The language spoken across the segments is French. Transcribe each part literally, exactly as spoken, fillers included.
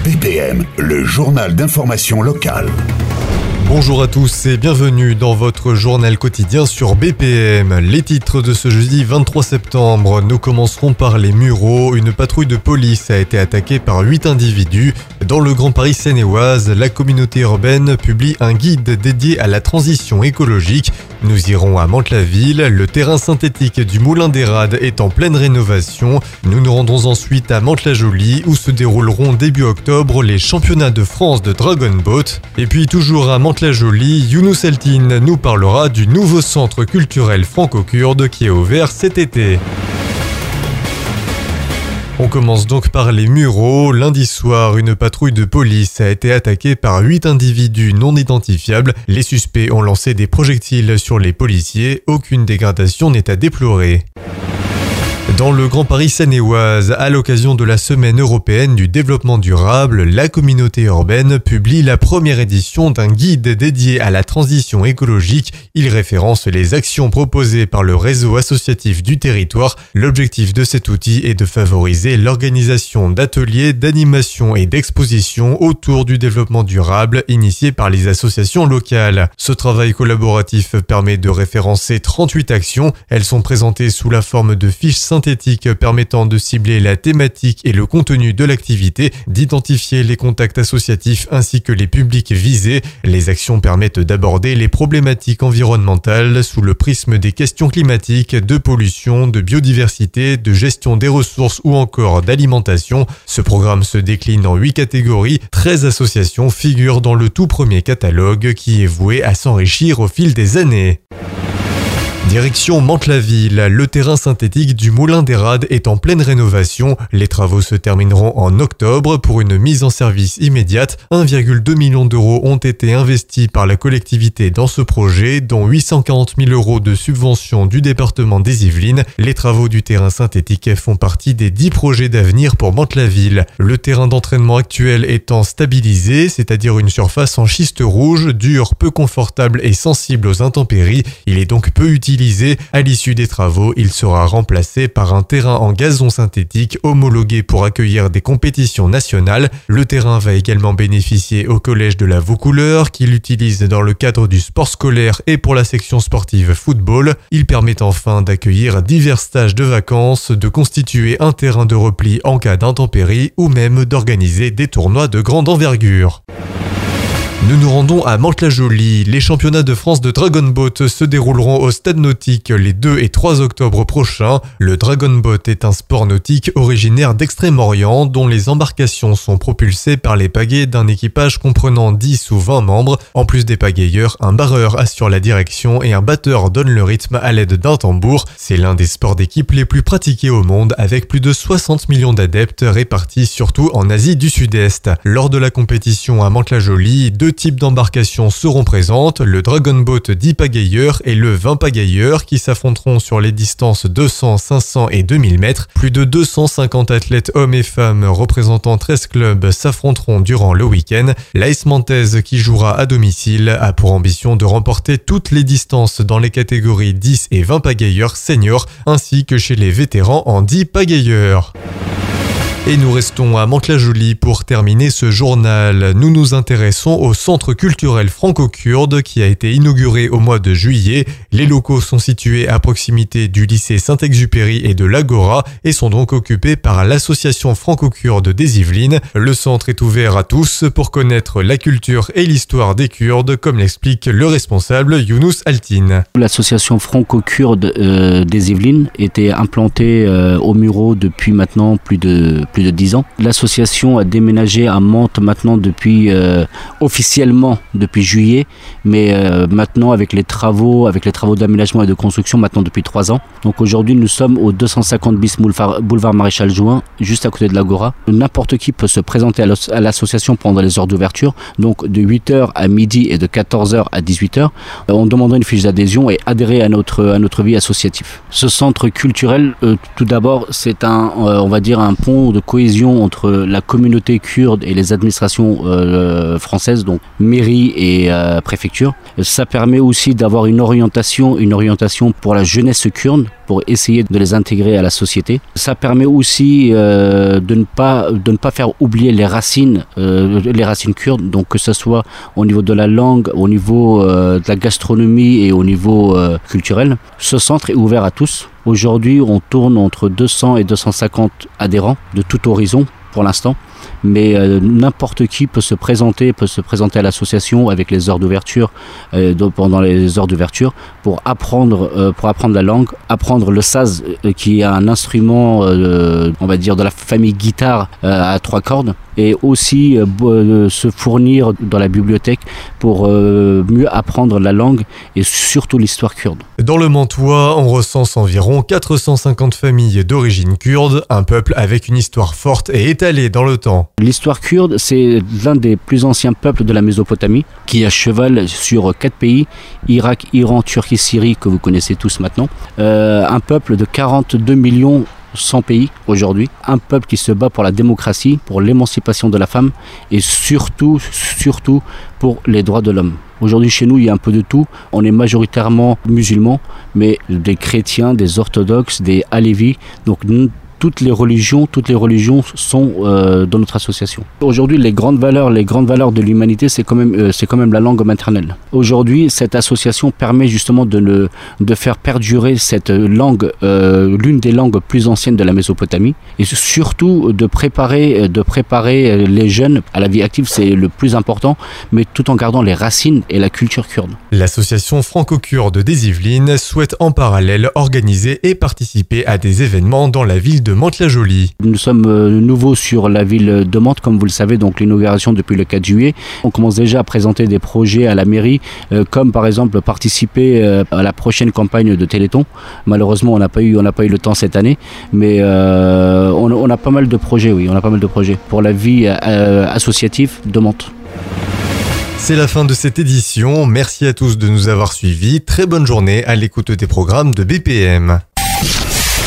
B P M, le journal d'information locale. Bonjour à tous et bienvenue dans votre journal quotidien sur B P M. Les titres de ce jeudi vingt-trois septembre. Nous commencerons par les Mureaux. Une patrouille de police a été attaquée par huit individus. Dans le Grand Paris Seine-et-Oise, la communauté urbaine publie un guide dédié à la transition écologique. Nous irons à Mantes-la-Ville. Le terrain synthétique du Moulin des Rades est en pleine rénovation. Nous nous rendrons ensuite à Mantes-la-Jolie où se dérouleront début octobre les championnats de France de Dragon Boat. Et puis toujours à Mantes-la-Jolie, Younous Altine nous parlera du nouveau centre culturel franco-kurde qui est ouvert cet été. On commence donc par les Mureaux. Lundi soir, une patrouille de police a été attaquée par huit individus non identifiables. Les suspects ont lancé des projectiles sur les policiers. Aucune dégradation n'est à déplorer. Dans le Grand Paris Seine-et-Oise, à l'occasion de la Semaine européenne du développement durable, la communauté urbaine publie la première édition d'un guide dédié à la transition écologique. Il référence les actions proposées par le réseau associatif du territoire. L'objectif de cet outil est de favoriser l'organisation d'ateliers, d'animations et d'expositions autour du développement durable initiés par les associations locales. Ce travail collaboratif permet de référencer trente-huit actions. Elles sont présentées sous la forme de fiches synthétiques permettant de cibler la thématique et le contenu de l'activité, d'identifier les contacts associatifs ainsi que les publics visés. Les actions permettent d'aborder les problématiques environnementales sous le prisme des questions climatiques, de pollution, de biodiversité, de gestion des ressources ou encore d'alimentation. Ce programme se décline en huit catégories. treize associations figurent dans le tout premier catalogue qui est voué à s'enrichir au fil des années. Direction Mantes-la-Ville, le terrain synthétique du Moulin des Rades est en pleine rénovation. Les travaux se termineront en octobre pour une mise en service immédiate. un virgule deux million d'euros ont été investis par la collectivité dans ce projet, dont huit cent quarante mille euros de subvention du département des Yvelines. Les travaux du terrain synthétique font partie des dix projets d'avenir pour Mantes-la-Ville. Le terrain d'entraînement actuel étant stabilisé, c'est-à-dire une surface en schiste rouge, dure, peu confortable et sensible aux intempéries, il est donc peu utilisé. À l'issue des travaux, il sera remplacé par un terrain en gazon synthétique homologué pour accueillir des compétitions nationales. Le terrain va également bénéficier au collège de la Vaucouleurs qui l'utilise dans le cadre du sport scolaire et pour la section sportive football. Il permet enfin d'accueillir divers stages de vacances, de constituer un terrain de repli en cas d'intempéries ou même d'organiser des tournois de grande envergure. Nous nous rendons à Mantes-la-Jolie. Les championnats de France de Dragon Boat se dérouleront au Stade Nautique les deux et trois octobre prochains. Le Dragon Boat est un sport nautique originaire d'Extrême-Orient dont les embarcations sont propulsées par les pagaies d'un équipage comprenant dix ou vingt membres. En plus des pagayeurs, un barreur assure la direction et un batteur donne le rythme à l'aide d'un tambour. C'est l'un des sports d'équipe les plus pratiqués au monde avec plus de soixante millions d'adeptes répartis surtout en Asie du Sud-Est. Lors de la compétition à Mantes-la-Jolie, deux types d'embarcations seront présentes, le Dragon Boat dix pagayeurs et le vingt pagayeurs qui s'affronteront sur les distances deux cents, cinq cents et deux mille mètres. Plus de deux cent cinquante athlètes hommes et femmes représentant treize clubs s'affronteront durant le week-end. L'A S Mantaise qui jouera à domicile a pour ambition de remporter toutes les distances dans les catégories dix et vingt pagayeurs seniors ainsi que chez les vétérans en dix pagayeurs. Et nous restons à Mantes-la-Jolie pour terminer ce journal. Nous nous intéressons au centre culturel franco-kurde qui a été inauguré au mois de juillet. Les locaux sont situés à proximité du lycée Saint-Exupéry et de l'Agora et sont donc occupés par l'association franco-kurde des Yvelines. Le centre est ouvert à tous pour connaître la culture et l'histoire des Kurdes, comme l'explique le responsable Younous Altine. L'association franco-kurde euh, des Yvelines était implantée euh, aux Mureaux depuis maintenant plus de plus de dix ans. L'association a déménagé à Mantes maintenant depuis euh, officiellement depuis juillet, mais euh, maintenant avec les travaux, avec les travaux d'aménagement et de construction maintenant depuis trois ans. Donc aujourd'hui nous sommes au deux cent cinquante bis boulevard, boulevard Maréchal Juin, juste à côté de l'Agora. N'importe qui peut se présenter à l'association pendant les heures d'ouverture, donc de huit heures à midi et de quatorze heures à dix-huit heures. On demandera une fiche d'adhésion et adhérer à notre, à notre vie associative. Ce centre culturel, euh, tout d'abord, c'est un, euh, on va dire un pont de cohésion entre la communauté kurde et les administrations euh, françaises, donc mairie et euh, préfecture. Ça permet aussi d'avoir une orientation, une orientation pour la jeunesse kurde, pour essayer de les intégrer à la société. Ça permet aussi euh, de ne pas de ne pas faire oublier les racines, euh, les racines kurdes, donc que ce soit au niveau de la langue, au niveau euh, de la gastronomie et au niveau euh, culturel. Ce centre est ouvert à tous. Aujourd'hui, on tourne entre deux cents et deux cent cinquante adhérents de tout horizon pour l'instant. Mais euh, n'importe qui peut se présenter, peut se présenter à l'association avec les heures d'ouverture, euh, pendant les heures d'ouverture, pour apprendre, euh, pour apprendre la langue, apprendre le saz, euh, qui est un instrument, euh, on va dire, de la famille guitare euh, à trois cordes, et aussi euh, se fournir dans la bibliothèque pour euh, mieux apprendre la langue et surtout l'histoire kurde. Dans le Mantois, on recense environ quatre cent cinquante familles d'origine kurde, un peuple avec une histoire forte et étalée dans le temps. L'histoire kurde, c'est l'un des plus anciens peuples de la Mésopotamie, qui est à cheval sur quatre pays, Irak, Iran, Turquie, Syrie, que vous connaissez tous maintenant. Euh, un peuple de quarante-deux millions cent pays aujourd'hui, un peuple qui se bat pour la démocratie, pour l'émancipation de la femme et surtout, surtout pour les droits de l'homme. Aujourd'hui chez nous il y a un peu de tout, on est majoritairement musulmans, mais des chrétiens, des orthodoxes, des alévis, donc toutes les religions, toutes les religions sont euh, dans notre association. Aujourd'hui, les grandes valeurs, les grandes valeurs de l'humanité, c'est quand même, euh, c'est quand même la langue maternelle. Aujourd'hui, cette association permet justement de, le, de faire perdurer cette langue, euh, l'une des langues plus anciennes de la Mésopotamie, et surtout de préparer, de préparer les jeunes à la vie active, c'est le plus important, mais tout en gardant les racines et la culture kurde. L'association franco-kurde des Yvelines souhaite en parallèle organiser et participer à des événements dans la ville de Mantes-la-Jolie. Nous sommes euh, nouveaux sur la ville de Mantes, comme vous le savez, donc l'inauguration depuis le quatre juillet. On commence déjà à présenter des projets à la mairie, euh, comme par exemple participer euh, à la prochaine campagne de Téléthon. Malheureusement, on n'a pas eu, on n'a pas eu le temps cette année, mais euh, on, on a pas mal de projets, oui, on a pas mal de projets pour la vie euh, associative de Mantes. C'est la fin de cette édition. Merci à tous de nous avoir suivis. Très bonne journée à l'écoute des programmes de B P M.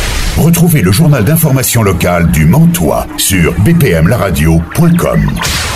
Retrouvez le journal d'information locale du Mantois sur b p m la radio point com.